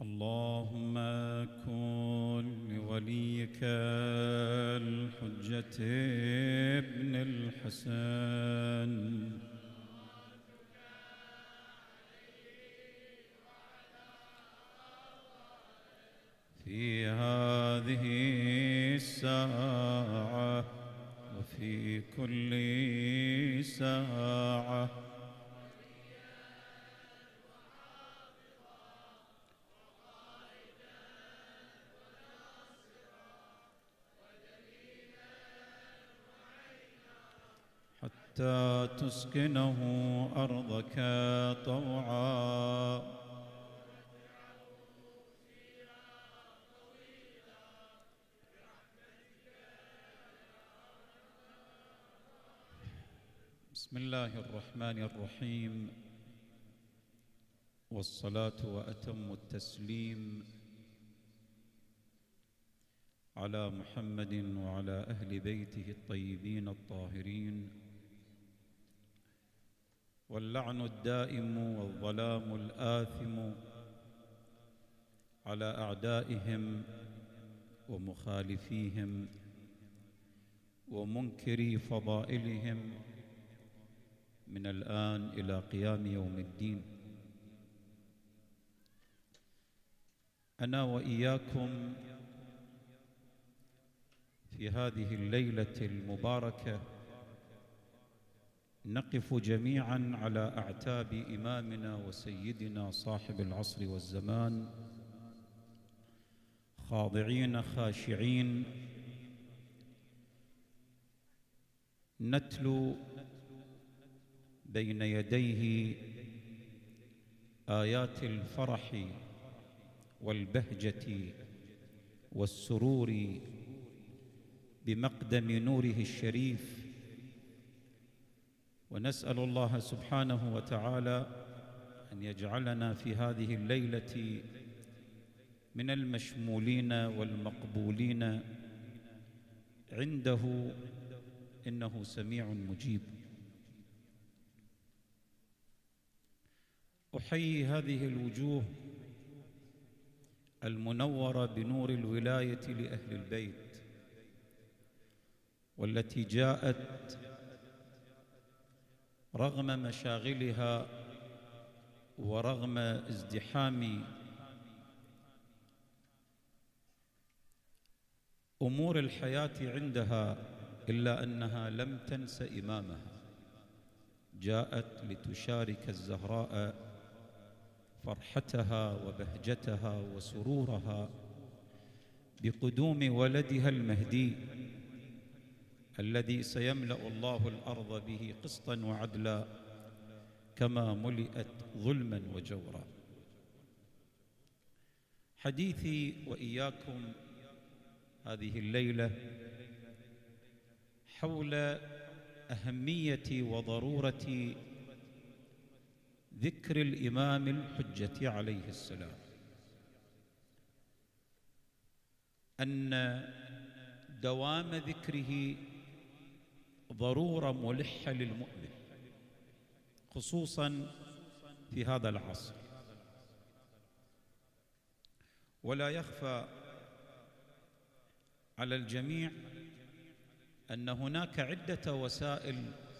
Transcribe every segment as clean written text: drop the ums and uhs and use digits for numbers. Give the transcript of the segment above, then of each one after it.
اللهم كن لوليك الحجة ابن الحسن في هذه الساعة وفي كل ساعة حتى تسكنه أرضك طوعا بسم الله الرحمن الرحيم، والصلاة وأتم التسليم على محمد وعلى أهل بيته الطيبين الطاهرين، واللعن الدائم والظلام الآثم على أعدائهم ومخالفيهم ومنكري فضائلهم من الآن إلى قيام يوم الدين. أنا وإياكم في هذه الليلة المباركة نقف جميعا على أعتاب إمامنا وسيدنا صاحب العصر والزمان، خاضعين خاشعين نتلو بين يديه آيات الفرح والبهجة والسرور بمقدم نوره الشريف، ونسأل الله سبحانه وتعالى أن يجعلنا في هذه الليلة من المشمولين والمقبولين عنده، إنه سميع مجيب. أحيي هذه الوجوه المنورة بنور الولاية لأهل البيت، والتي جاءت رغم مشاغلها ورغم ازدحام أمور الحياة عندها، إلا أنها لم تنس إمامها. جاءت لتشارك الزهراء فرحتها وبهجتها وسرورها بقدوم ولدها المهدي الذي سيملأ الله الأرض به قسطا وعدلا كما ملئت ظلما وجورا. حديثي وإياكم هذه الليلة حول أهمية وضرورة ذكر الإمام الحجة عليه السلام، أن دوام ذكره ضرورة ملحة للمؤمن، خصوصا في هذا العصر. ولا يخفى على الجميع أن هناك عدة وسائل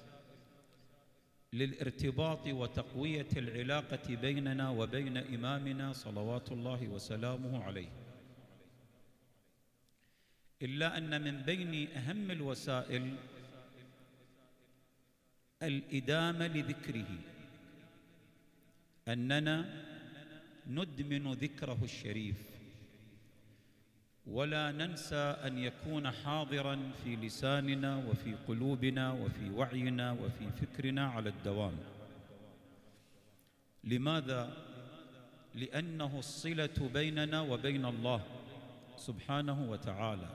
للارتباط وتقوية العلاقة بيننا وبين إمامنا صلوات الله وسلامه عليه، إلا أن من بين أهم الوسائل الإدامة لذكره، أننا ندمن ذكره الشريف ولا ننسى أن يكون حاضراً في لساننا وفي قلوبنا وفي وعينا وفي فكرنا على الدوام. لماذا؟ لأنه الصلة بيننا وبين الله سبحانه وتعالى.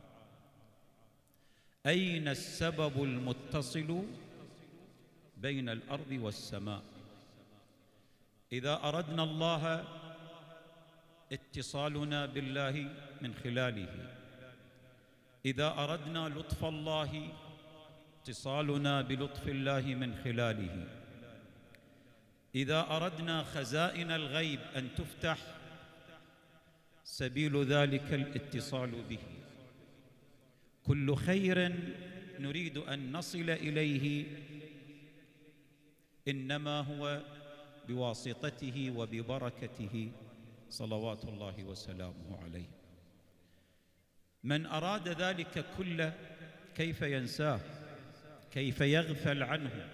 أين السبب المتصل بين الأرض والسماء؟ إذا أردنا الله اتصالنا بالله من خلاله، إذا أردنا لطف الله اتصالنا بلطف الله من خلاله، إذا أردنا خزائن الغيب أن تفتح سبيل ذلك الاتصال به. كل خير نريد أن نصل إليه إنما هو بواسطته وببركته صلوات الله وسلامه عليه. من أراد ذلك كله كيف ينساه؟ كيف يغفل عنه؟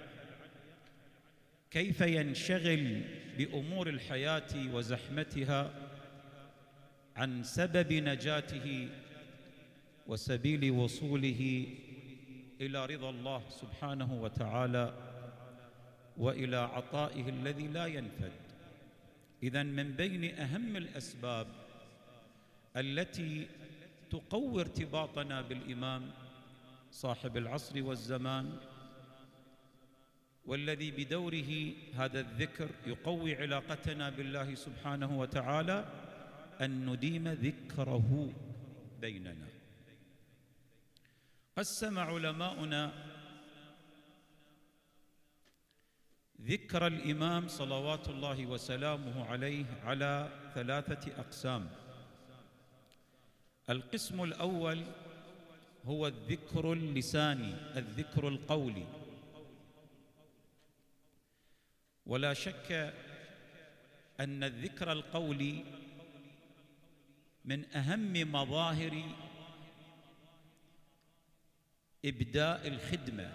كيف ينشغل بأمور الحياة وزحمتها عن سبب نجاته وسبيل وصوله إلى رضا الله سبحانه وتعالى وإلى عطائه الذي لا ينفد؟ إذن من بين أهم الأسباب التي تقوي ارتباطنا بالإمام صاحب العصر والزمان، والذي بدوره هذا الذكر يقوي علاقتنا بالله سبحانه وتعالى، أن نديم ذكره بيننا. قسم علماؤنا ذكر الإمام صلوات الله وسلامه عليه على 3 أقسام. القسم الأول هو الذكر اللساني، الذكر القولي. ولا شك أن الذكر القولي من أهم مظاهر إبداء الخدمة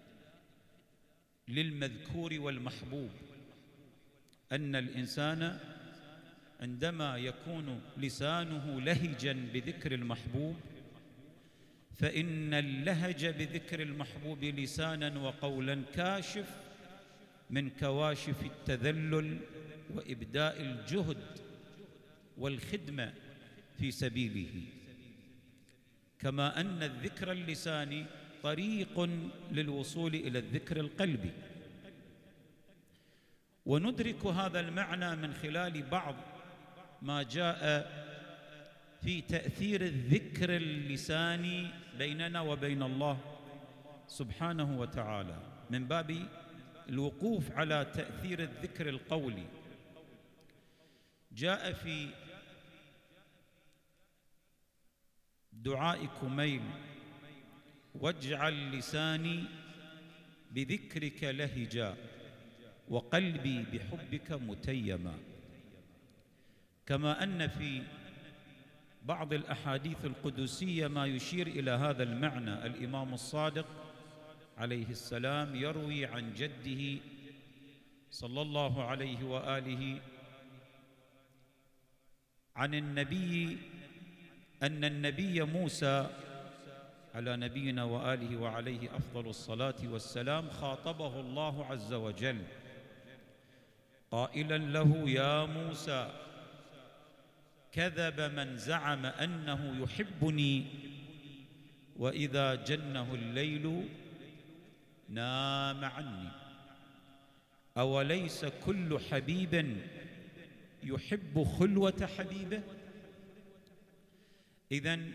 للمذكور والمحبوب، أن الإنسان عندما يكون لسانه لهجاً بذكر المحبوب، فإن اللهج بذكر المحبوب لساناً وقولاً كاشف من كواشف التذلل وإبداء الجهد والخدمة في سبيله. كما أن الذكر اللساني طريق للوصول إلى الذكر القلبي. وندرك هذا المعنى من خلال بعض ما جاء في تأثير الذكر اللساني بيننا وبين الله سبحانه وتعالى، من باب الوقوف على تأثير الذكر القولي. جاء في دعاء كميل: واجعل لساني بذكرك لهجا وقلبي بحبك متيما. كما أن في بعض الأحاديث القدسية ما يشير إلى هذا المعنى. الإمام الصادق عليه السلام يروي عن جده صلى الله عليه وآله عن النبي أن النبي موسى على نبينا وآله وعليه أفضل الصلاة والسلام خاطبه الله عز وجل قائلا له: يا موسى، كذب من زعم أنه يحبني وإذا جنه الليل نام عني، أوليس كل حبيب يحب خلوة حبيبه؟ إذن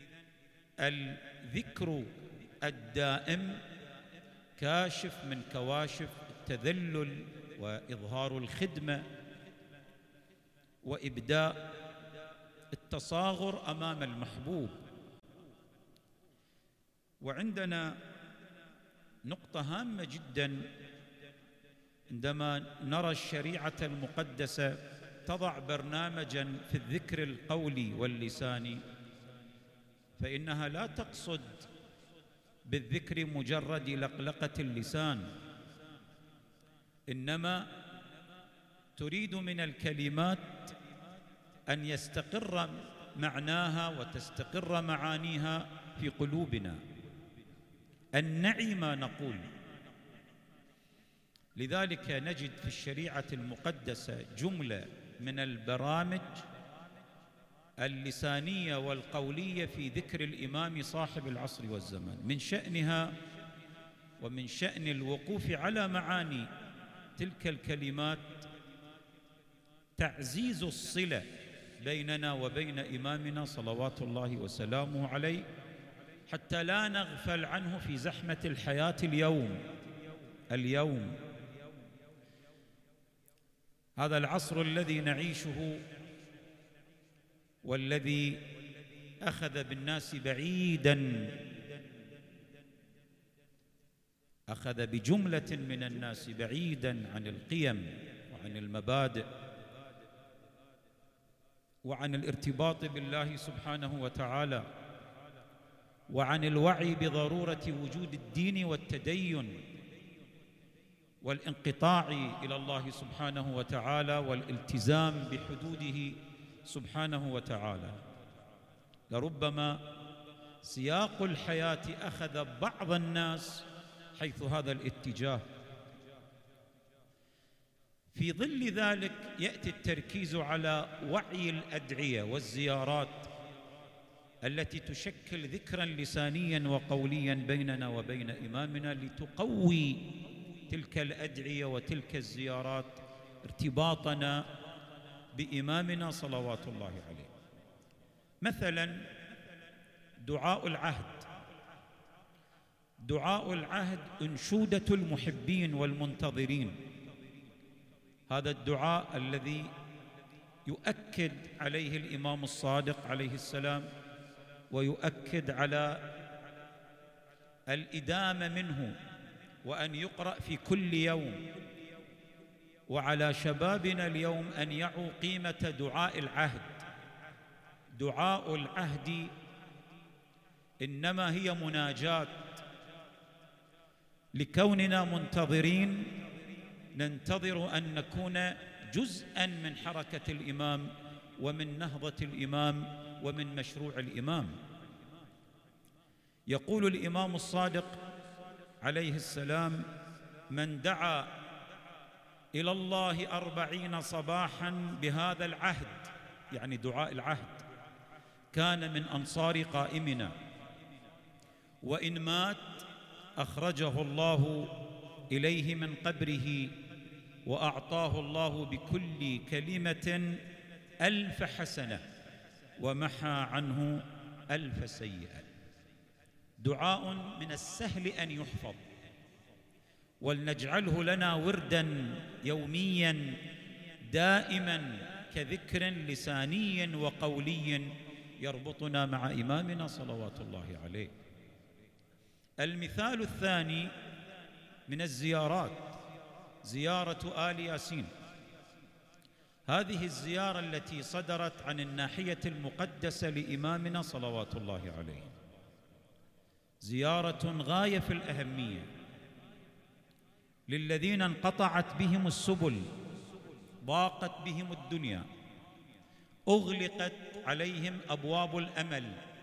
الذكر الدائم كاشف من كواشف التذلل وإظهار الخدمة وإبداء التصاغر أمام المحبوب. وعندنا نقطة هامة جدا عندما نرى الشريعة المقدسة تضع برنامجا في الذكر القولي واللساني، فإنها لا تقصد بالذكر مجرد لقلقة اللسان، إنما تريد من الكلمات أن يستقر معناها وتستقر معانيها في قلوبنا، أن نعي ما نقول. لذلك نجد في الشريعة المقدسة جملة من البرامج اللسانية والقولية في ذكر الإمام صاحب العصر والزمان. من شأنها ومن شأن الوقوف على معاني تلك الكلمات تعزيز الصلة بيننا وبين إمامنا صلوات الله وسلامه عليه، حتى لا نغفل عنه في زحمة الحياة اليوم هذا العصر الذي نعيشه والذي أخذ بالناس بعيداً، أخذ بجملة من الناس بعيداً عن القيم وعن المبادئ وعن الارتباط بالله سبحانه وتعالى وعن الوعي بضرورة وجود الدين والتدين والانقطاع إلى الله سبحانه وتعالى والالتزام بحدوده سبحانه وتعالى. لربما سياق الحياة أخذ بعض الناس حيث هذا الاتجاه. في ظل ذلك يأتي التركيز على وعي الأدعية والزيارات التي تشكل ذكراً لسانياً وقولياً بيننا وبين إمامنا، لتقوي تلك الأدعية وتلك الزيارات ارتباطنا بإمامنا صلوات الله عليه. مثلاً دعاء العهد. دعاء العهد أنشودة المحبين والمنتظرين. هذا الدعاء الذي يؤكد عليه الإمام الصادق عليه السلام ويؤكد على الإدامة منه، وأن يقرأ في كل يوم. وعلى شبابنا اليوم أن يعوا قيمة دعاء العهد. دعاء العهد إنما هي مناجاة لكوننا منتظرين، ننتظر أن نكون جزءاً من حركة الإمام ومن نهضة الإمام ومن مشروع الإمام. يقول الإمام الصادق عليه السلام: من دعا إلى الله 40 صباحاً بهذا العهد، يعني دعاء العهد، كان من أنصار قائمنا، وإن مات أخرجه الله إليه من قبره وأعطاه الله بكل كلمة 1000 حسنة ومحى عنه 1000 سيئة. دعاء من السهل أن يحفظ، ولنجعله لنا ورداً يومياً دائماً كذكر لساني وقولي يربطنا مع إمامنا صلوات الله عليه. المثال الثاني من الزيارات زيارة آل ياسين. هذه الزيارة التي صدرت عن الناحية المقدسة لإمامنا صلوات الله عليه، زيارة غاية في الأهمية للذين انقطعت بهم السبل، ضاقت بهم الدنيا، أغلقت عليهم أبواب الأمل.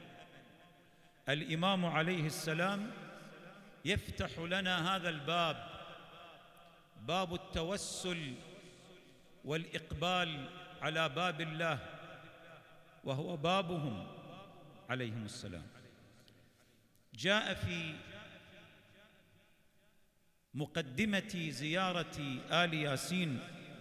الإمام عليه السلام يفتح لنا هذا الباب، باب التوسل والإقبال على باب الله، وهو بابهم عليهم السلام. جاء في مقدمة زيارة آل ياسين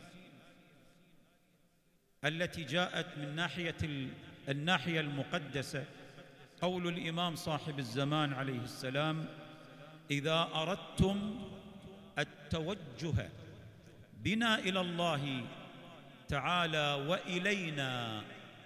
التي جاءت من الناحية المقدسة قول الإمام صاحب الزمان عليه السلام: إذا أردتم التوجه بنا إلى الله تعالى وإلينا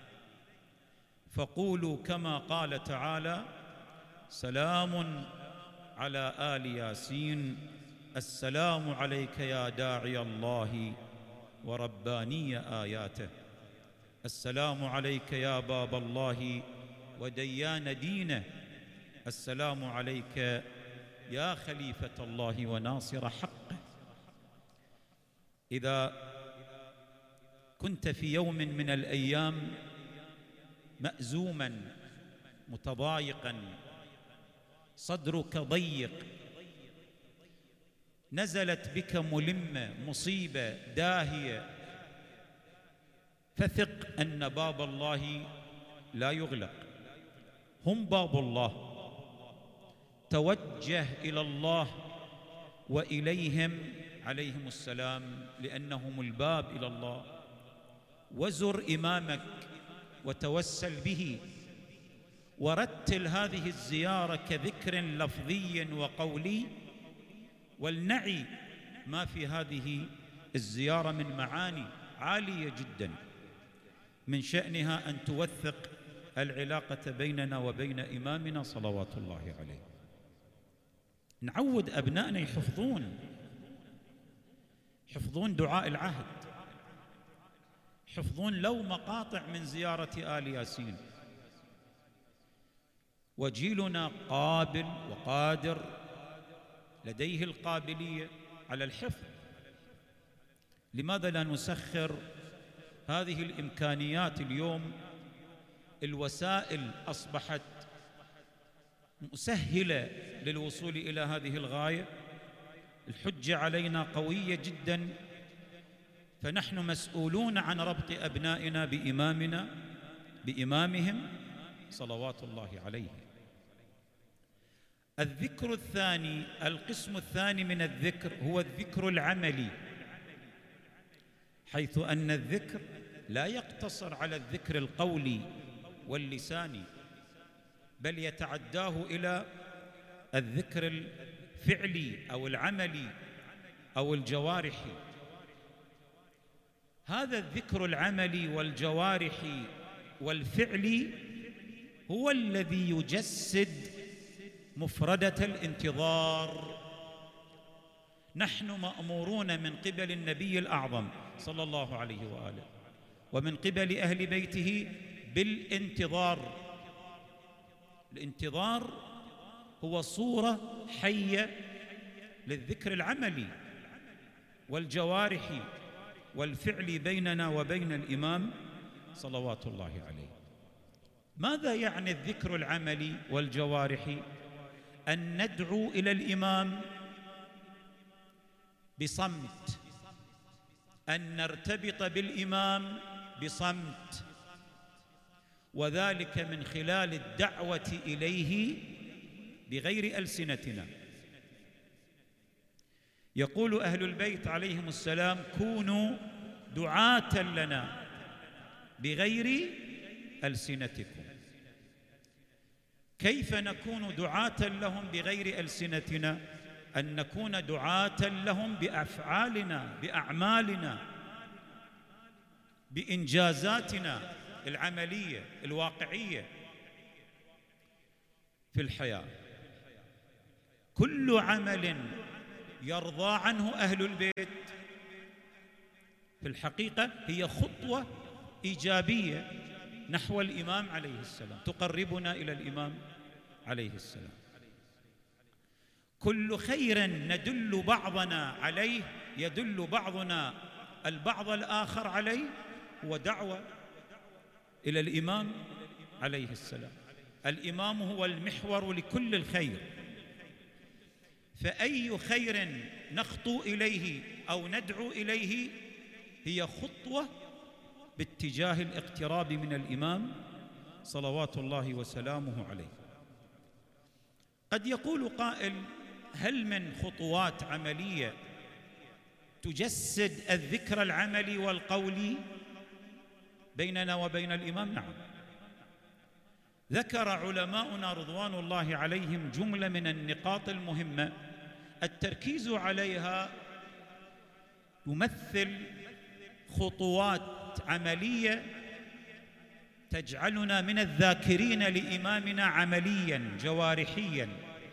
فقولوا كما قال تعالى: سلام على آل ياسين، السلام عليك يا داعي الله ورباني آياته، السلام عليك يا باب الله وديان دينه، السلام عليك يا خليفة الله وناصر حقه. إذا كنت في يوم من الأيام مأزوماً متضايقاً، صدرك ضيق، نزلت بك ملمة مصيبة داهية، فثق أن باب الله لا يغلق، هم باب الله. توجه إلى الله وإليهم عليهم السلام لأنهم الباب إلى الله، وزر إمامك وتوسل به، ورتل هذه الزيارة كذكر لفظي وقولي، ولنعي ما في هذه الزيارة من معاني عالية جدا. من شأنها أن توثق العلاقة بيننا وبين إمامنا صلوات الله عليه. نعود أبنائنا يحفظون دعاء العهد، يحفظون لو مقاطع من زيارة آل ياسين. وجيلنا قابل وقادر، لديه القابلية على الحفظ. لماذا لا نسخر هذه الإمكانيات؟ اليوم الوسائل أصبحت مسهلة للوصول إلى هذه الغاية، الحجة علينا قوية جدا، فنحن مسؤولون عن ربط أبنائنا بإمامهم صلوات الله عليه. الذكر الثاني، القسم الثاني من الذكر هو الذكر العملي، حيث أن الذكر لا يقتصر على الذكر القولي واللساني، بل يتعداه إلى الذكر الفعلي أو العملي أو الجوارحي. هذا الذكر العملي والجوارحي والفعلي هو الذي يجسد مفردة الانتظار. نحن مأمورون من قبل النبي الأعظم صلى الله عليه وآله ومن قبل أهل بيته بالانتظار. الانتظار هو صورة حية للذكر العملي والجوارحي والفعل بيننا وبين الإمام صلوات الله عليه. ماذا يعني الذكر العملي والجوارحي؟ أن ندعو إلى الإمام بصمت، أن نرتبط بالإمام بصمت، وذلك من خلال الدعوة إليه بغير ألسنتنا. يقول أهل البيت عليهم السلام: كونوا دعاة لنا بغير ألسنتكم. كيف نكون دعاة لهم بغير ألسنتنا؟ أن نكون دعاة لهم بأفعالنا، بأعمالنا، بإنجازاتنا العملية الواقعية في الحياة. كل عمل يرضى عنه أهل البيت في الحقيقة هي خطوة إيجابية نحو الإمام عليه السلام، تقربنا إلى الإمام عليه السلام. كل خير ندل بعضنا عليه، يدل بعضنا البعض الآخر عليه، هو دعوة إلى الإمام عليه السلام. الإمام هو المحور لكل الخير، فأي خير نخطو إليه أو ندعو إليه هي خطوة باتجاه الاقتراب من الإمام صلوات الله وسلامه عليه. قد يقول قائل: هل من خطوات عملية تجسد الذكر العملي والقولي بيننا وبين الإمام؟ نعم، ذكر علماؤنا رضوان الله عليهم جملة من النقاط المهمة التركيز عليها يمثل خطوات عملية تجعلنا من الذاكرين لإمامنا عملياً جوارحياً.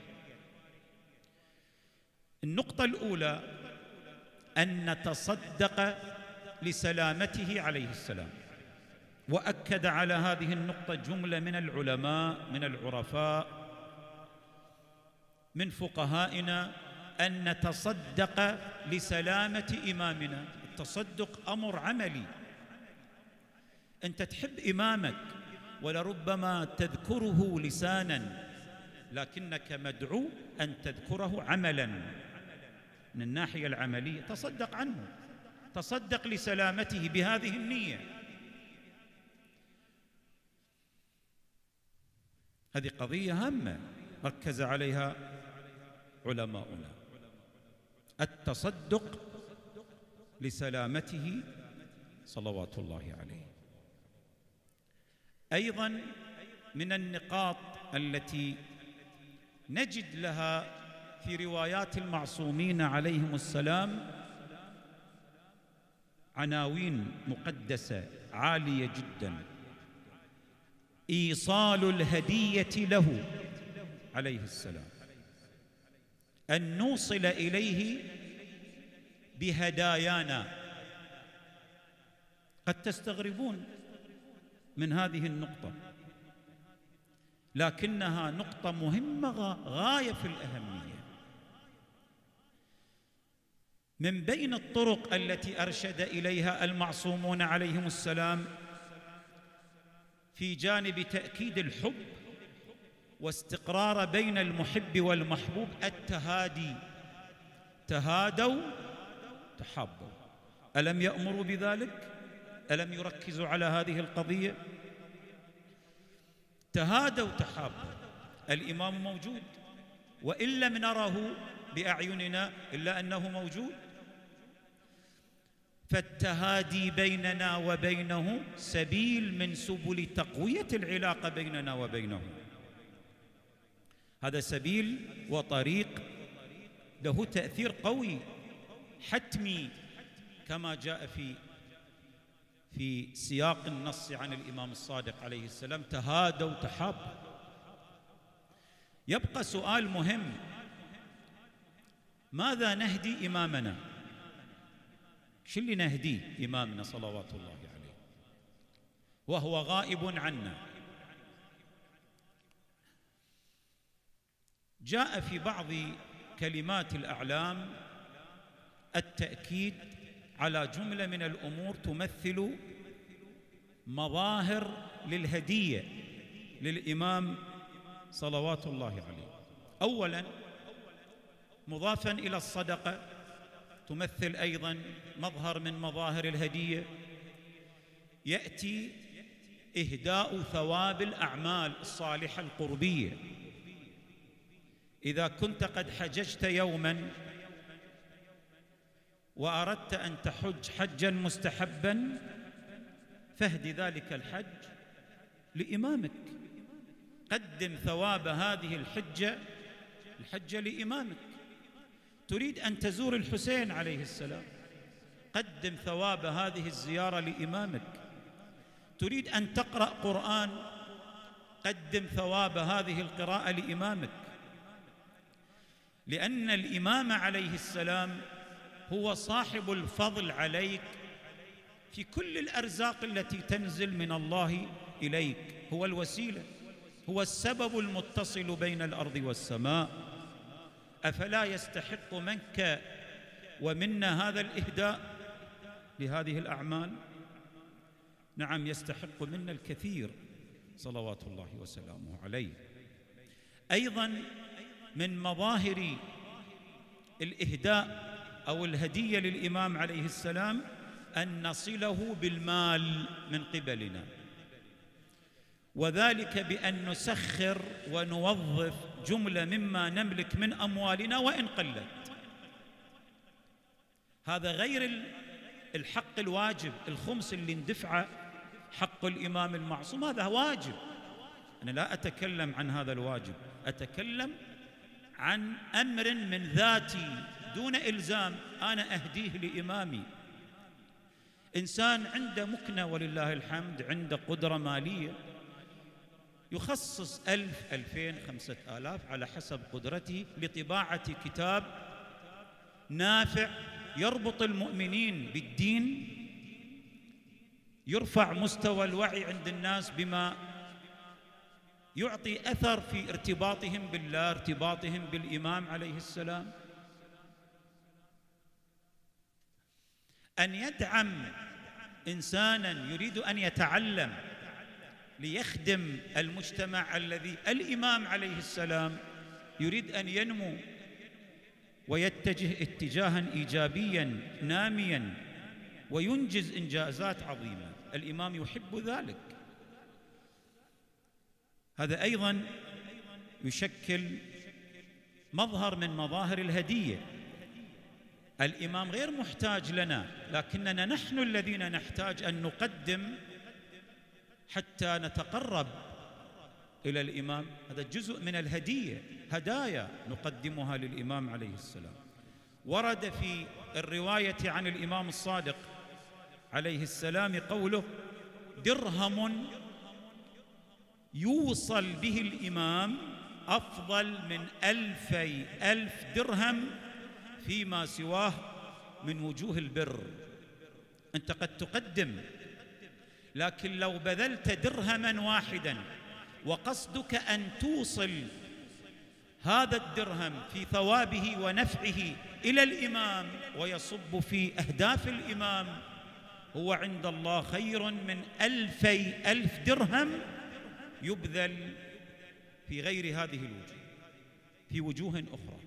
النقطة الأولى أن نتصدق لسلامته عليه السلام، وأكد على هذه النقطة جملة من العلماء، من العرفاء، من فقهائنا، أن نتصدق لسلامة إمامنا. التصدق أمر عملي. أنت تحب إمامك ولربما تذكره لساناً، لكنك مدعو أن تذكره عملاً. من الناحية العملية تصدق عنه، تصدق لسلامته بهذه النية. هذه قضية هامة ركز عليها علماؤنا، التصدق لسلامته صلوات الله عليه. أيضاً من النقاط التي نجد لها في روايات المعصومين عليهم السلام عناوين مقدسة عالية جدا: إيصال الهدية له عليه السلام، أن نوصل إليه بهدايانا. قد تستغربون من هذه النقطة، لكنها نقطة مهمة غاية في الأهمية. من بين الطرق التي أرشد إليها المعصومون عليهم السلام في جانب تأكيد الحب واستقرار بين المحب والمحبوب التهادي: تهادوا تحابوا. ألم يأمروا بذلك؟ ألم يركزوا على هذه القضية؟ تهادوا تحابوا. الإمام موجود، وإن لم نره بأعيننا إلا أنه موجود. فالتهادي بيننا وبينه سبيل من سبل تقوية العلاقة بيننا وبينه. هذا سبيل وطريق له تأثير قوي حتمي، كما جاء في سياق النص عن الإمام الصادق عليه السلام: تهادوا تحابوا. يبقى سؤال مهم: ماذا نهدي إمامنا؟ شو اللي نهديه إمامنا صلوات الله عليه وهو غائب عنا؟ جاء في بعض كلمات الأعلام التأكيد على جملة من الأمور تمثل مظاهر للهدية للإمام صلوات الله عليه. أولاً، مضافاً إلى الصدقة تمثل أيضاً مظهر من مظاهر الهدية، يأتي إهداء ثواب الأعمال الصالحة القربية. إذا كنت قد حججت يوماً وأردت أن تحج حجاً مستحباً، فاهد ذلك الحج لإمامك، قدم ثواب هذه الحجة لإمامك. تريد أن تزور الحسين عليه السلام، قدم ثواب هذه الزيارة لإمامك. تريد أن تقرأ قرآن، قدم ثواب هذه القراءة لإمامك، لأن الإمام عليه السلام هو صاحب الفضل عليك في كل الأرزاق التي تنزل من الله إليك. هو الوسيلة، هو السبب المتصل بين الأرض والسماء. أفلا يستحق منك ومنا هذا الإهداء لهذه الأعمال؟ نعم، يستحق منا الكثير صلوات الله وسلامه عليه. أيضاً من مظاهر الإهداء أو الهدية للإمام عليه السلام أن نصله بالمال من قبلنا، وذلك بأن نسخر ونوظف جملة مما نملك من أموالنا وإن قلت. هذا غير الحق الواجب، الخمس اللي ندفعه حق الإمام المعصوم، هذا واجب. أنا لا أتكلم عن هذا الواجب، أتكلم عن أمر من ذاتي دون إلزام أنا أهديه لإمامي. إنسان عنده مكنة ولله الحمد، عنده قدرة مالية، يخصص 1000 2000 5000 على حسب قدرته لطباعة كتاب نافع يربط المؤمنين بالدين، يرفع مستوى الوعي عند الناس بما يعطي أثر في ارتباطهم بالله، ارتباطهم بالإمام عليه السلام. أن يدعم إنساناً يريد أن يتعلم ليخدم المجتمع الذي الإمام عليه السلام يريد أن ينمو ويتجه اتجاهاً إيجابياً نامياً وينجز إنجازات عظيمة. الإمام يحب ذلك. هذا أيضاً يشكل مظهر من مظاهر الهدية. الإمام غير محتاج لنا، لكننا نحن الذين نحتاج أن نقدم حتى نتقرب إلى الإمام. هذا جزء من الهدية، هدايا نقدمها للإمام عليه السلام. ورد في الرواية عن الإمام الصادق عليه السلام قوله: درهم يوصل به الإمام أفضل من 2000 درهم فيما سواه من وجوه البر. أنت قد تقدم، لكن لو بذلت درهما واحدا وقصدك أن توصل هذا الدرهم في ثوابه ونفعه إلى الإمام ويصب في أهداف الإمام، هو عند الله خير من 2000 درهم يبذل في غير هذه الوجوه، في وجوه أخرى.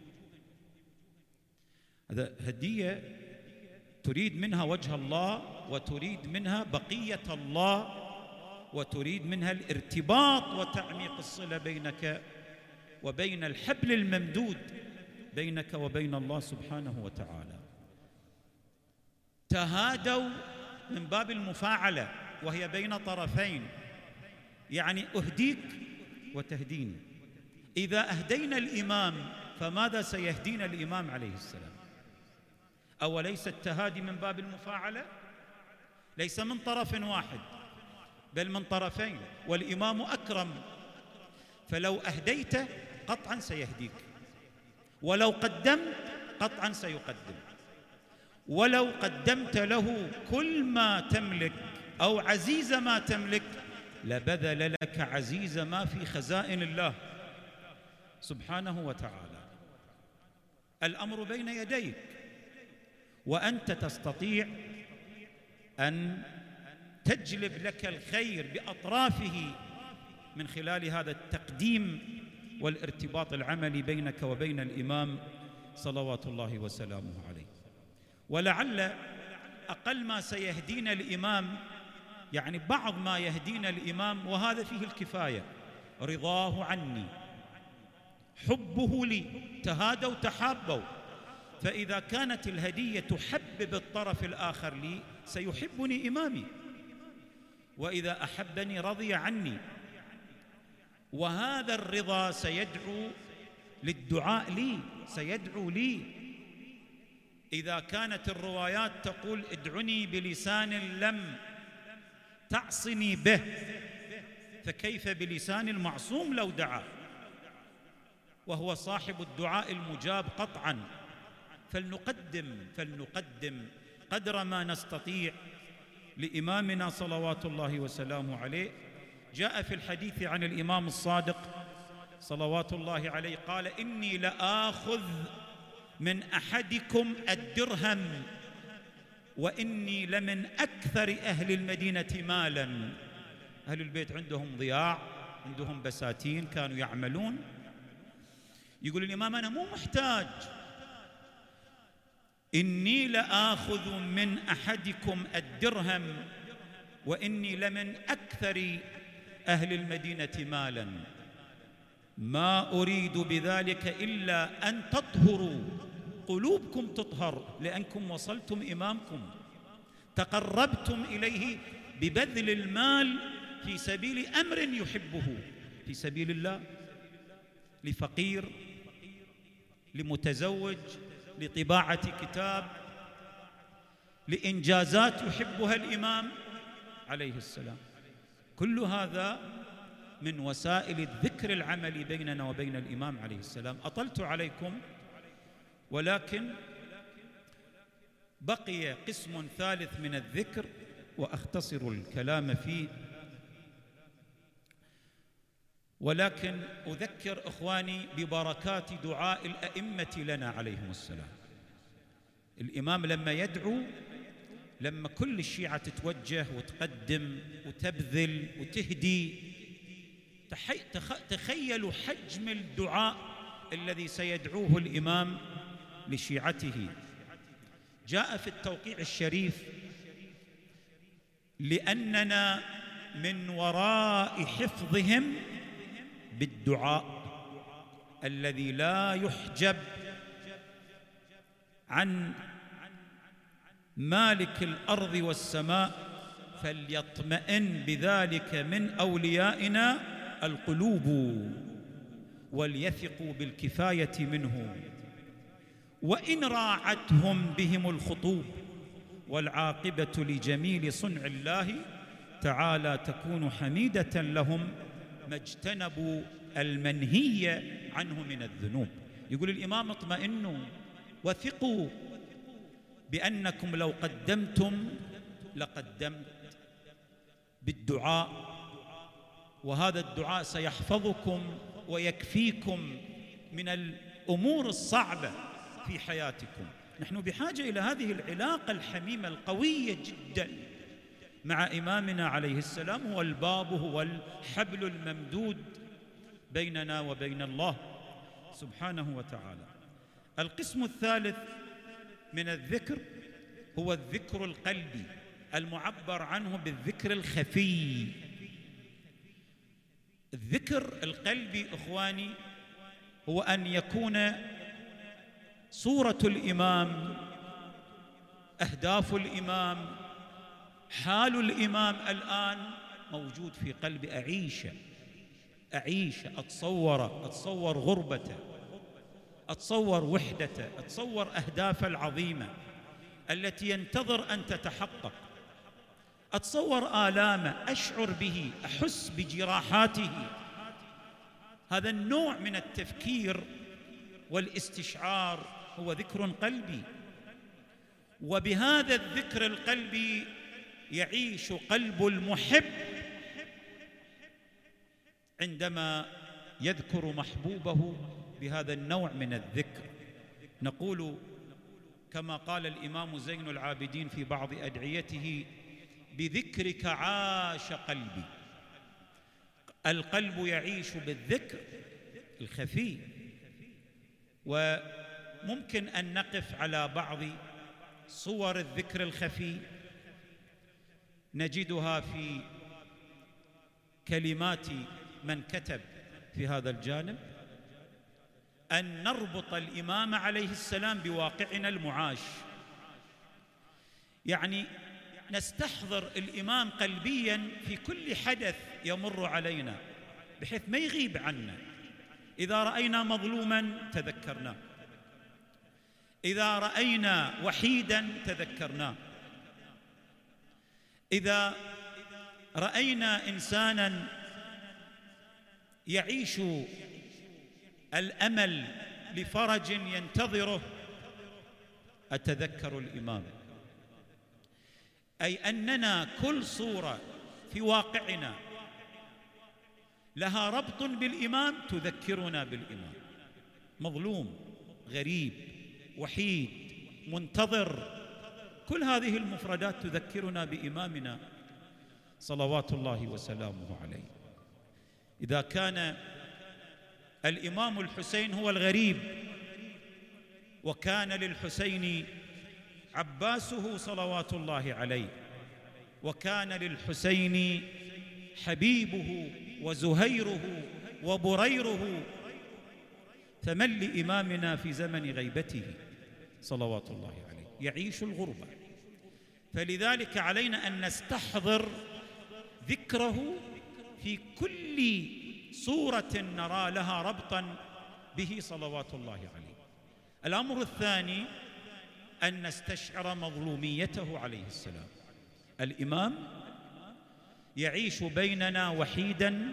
هذا هدية تريد منها وجه الله، وتريد منها بقية الله، وتريد منها الارتباط وتعميق الصلة بينك وبين الحبل الممدود بينك وبين الله سبحانه وتعالى. تهادوا من باب المفاعلة، وهي بين طرفين، يعني أهديك وتهديني. إذا أهدينا الإمام فماذا سيهدينا الإمام عليه السلام؟ أوليس التهادي من باب المفاعلة؟ ليس من طرف واحد بل من طرفين، والإمام أكرم، فلو أهديته قطعا سيهديك، ولو قدمت قطعا سيقدم، ولو قدمت له كل ما تملك أو عزيز ما تملك لبذل لك عزيز ما في خزائن الله سبحانه وتعالى. الأمر بين يديك، وأنت تستطيع أن تجلب لك الخير بأطرافه من خلال هذا التقديم والارتباط العملي بينك وبين الإمام صلوات الله وسلامه عليه. ولعل أقل ما سيهدينا الإمام، يعني بعض ما يهدينا الإمام وهذا فيه الكفاية، رضاه عني، حبه لي، تهادوا تحابوا. فإذا كانت الهدية تحبب الطرف الآخر لي سيحبني إمامي، وإذا أحبني رضي عني، وهذا الرضا سيدعو للدعاء لي، سيدعو لي. إذا كانت الروايات تقول: ادعني بلسان لم تعصني به، فكيف بلسان المعصوم لو دعا، وهو صاحب الدعاء المجاب قطعا. فلنقدم قدر ما نستطيع لإمامنا صلوات الله وسلامه عليه. جاء في الحديث عن الإمام الصادق صلوات الله عليه قال: إني لآخذ من أحدكم الدرهم وإني لمن أكثر أهل المدينة مالا. أهل البيت عندهم ضياع، عندهم بساتين، كانوا يعملون. يقول الإمام: أنا مو محتاج، إني لآخذ من أحدكم الدرهم وإني لمن أكثر أهل المدينة مالا، ما أريد بذلك إلا أن تطهروا، قلوبكم تطهر لأنكم وصلتم إمامكم، تقربتم إليه ببذل المال في سبيل أمر يحبه، في سبيل الله، لفقير، لمتزوج، لطباعة كتاب، لإنجازات يحبها الإمام عليه السلام. كل هذا من وسائل الذكر العملي بيننا وبين الإمام عليه السلام. أطلت عليكم، ولكن بقي قسم ثالث من الذكر وأختصر الكلام فيه، ولكن أذكر إخواني ببركات دعاء الأئمة لنا عليهم السلام. الإمام لما يدعو، لما كل الشيعة تتوجه وتقدم وتبذل وتهدي، تخيلوا حجم الدعاء الذي سيدعوه الإمام لشيعته. جاء في التوقيع الشريف: لأننا من وراء حفظهم بالدعاء الذي لا يحجب عن مالك الأرض والسماء، فليطمئن بذلك من أوليائنا القلوب وليثقوا بالكفاية منه، وإن راعتهم بهم الخطوب. والعاقبة لجميل صنع الله تعالى تكون حميدة لهم ما اجتنبوا المنهي عنه من الذنوب. يقول الإمام: اطمئنوا وثقوا بأنكم لو قدمتم لقدمت بالدعاء، وهذا الدعاء سيحفظكم ويكفيكم من الأمور الصعبة في حياتكم. نحن بحاجة إلى هذه العلاقة الحميمة القوية جدا مع إمامنا عليه السلام، هو الباب، هو الحبل الممدود بيننا وبين الله سبحانه وتعالى. القسم الثالث من الذكر هو الذكر القلبي، المعبر عنه بالذكر الخفي. الذكر القلبي إخواني هو أن يكون صورة الإمام، أهداف الإمام، حال الإمام الآن موجود في قلبي، أعيشه، أتصور غربته، أتصور وحدته، أتصور أهدافه العظيمة التي ينتظر أن تتحقق، أتصور آلامه، أشعر به، أحس بجراحاته. هذا النوع من التفكير والاستشعار هو ذكر قلبي، وبهذا الذكر القلبي يعيش قلب المحب عندما يذكر محبوبه بهذا النوع من الذكر. نقول كما قال الإمام زين العابدين في بعض أدعيته: بذكرك عاش قلبي. القلب يعيش بالذكر الخفي، وممكن أن نقف على بعض صور الذكر الخفي نجدها في كلمات من كتب في هذا الجانب، أن نربط الإمام عليه السلام بواقعنا المعاش، يعني نستحضر الإمام قلبياً في كل حدث يمر علينا بحيث ما يغيب عنا. إذا رأينا مظلوماً تذكرناه، إذا رأينا وحيداً تذكرناه، إذا رأينا إنساناً يعيش الأمل لفرج ينتظره أتذكر الإمام. أي أننا كل صورة في واقعنا لها ربط بالإمام تذكرنا بالإمام. مظلوم، غريب، وحيد، منتظر، كل هذه المفردات تذكرنا بإمامنا صلوات الله وسلامه عليه. إذا كان الإمام الحسين هو الغريب، وكان للحسين عباسه صلوات الله عليه، وكان للحسين حبيبه وزهيره وبريره، فمن لإمامنا في زمن غيبته صلوات الله عليه؟ يعيش الغربة. فلذلك علينا أن نستحضر ذكره في كل صورة نرى لها ربطاً به صلوات الله عليه. الأمر الثاني أن نستشعر مظلوميته عليه السلام. الإمام يعيش بيننا وحيداً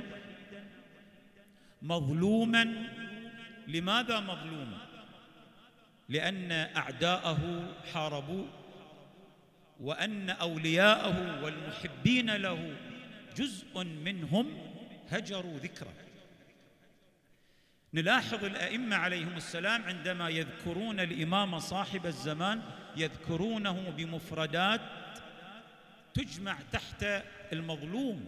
مظلوماً. لماذا مظلوما؟ لأن أعداءه حاربوه، وأن أولياءه والمحبين له جزء منهم هجروا ذكره. نلاحظ الأئمة عليهم السلام عندما يذكرون الإمام صاحب الزمان يذكرونه بمفردات تجمع تحت المظلوم.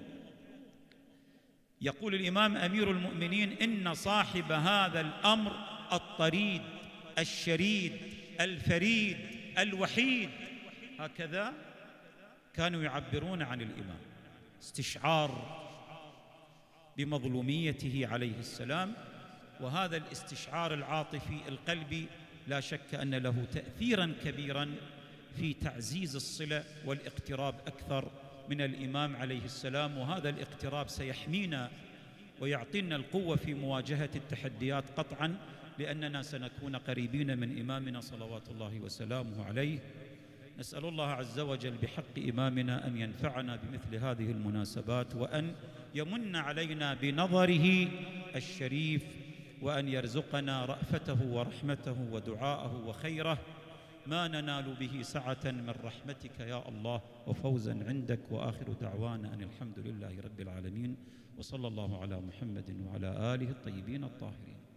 يقول الإمام أمير المؤمنين: إن صاحب هذا الأمر الطريد الشريد الفريد الوحيد. هكذا كانوا يعبرون عن الإمام، استشعار بمظلوميته عليه السلام. وهذا الاستشعار العاطفي القلبي لا شك أن له تأثيراً كبيراً في تعزيز الصلة والاقتراب أكثر من الإمام عليه السلام. وهذا الاقتراب سيحمينا ويعطينا القوة في مواجهة التحديات قطعاً، لأننا سنكون قريبين من إمامنا صلوات الله وسلامه عليه. نسأل الله عز وجل بحق إمامنا أن ينفعنا بمثل هذه المناسبات، وأن يمن علينا بنظره الشريف، وأن يرزقنا رأفته ورحمته ودعاءه وخيره ما ننال به سعة من رحمتك يا الله وفوزا عندك. وآخر دعوانا أن الحمد لله رب العالمين، وصلى الله على محمد وعلى آله الطيبين الطاهرين.